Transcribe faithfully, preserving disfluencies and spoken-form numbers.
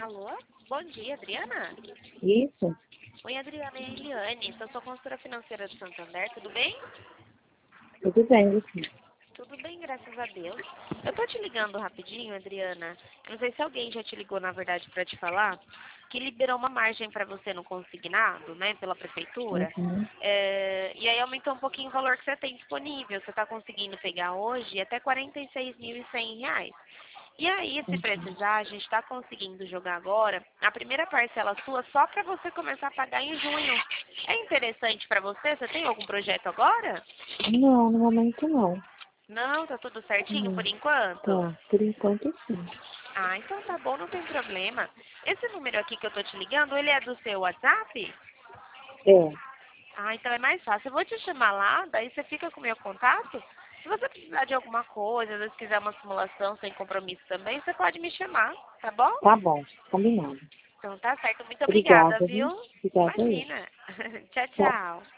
Alô? Bom dia, Adriana? Isso, Oi, Adriana, é a Eliane, sou sua consultora financeira do Santander, tudo bem? tudo bem, sim. Tudo bem, graças a Deus. Eu tô te ligando rapidinho, Adriana. Eu não sei se alguém já te ligou, na verdade, para te falar que liberou uma margem para você no consignado, né, pela prefeitura. Uhum. É, e aí aumentou um pouquinho o valor que você tem disponível. Você está conseguindo pegar hoje até quarenta e seis mil e cem reais. E aí, se Uhum. precisar, a gente está conseguindo jogar agora a primeira parcela sua só para você começar a pagar em junho. É interessante para você? Você tem algum projeto agora? Não, no momento não. Não, tá tudo certinho Não. por enquanto? Tá, por enquanto sim. Ah, então tá bom, não tem problema. Esse número aqui que eu tô te ligando, ele é do seu WhatsApp? É, Ah, então é mais fácil. Eu vou te chamar lá, daí você fica com o meu contato. Se você precisar de alguma coisa, às vezes quiser uma simulação sem compromisso também, você pode me chamar, tá bom? tá bom, combinado. Então tá certo. Muito obrigada, Obrigada, viu? viu? Obrigada aí. Imagina. Tchau, Tchau. tchau.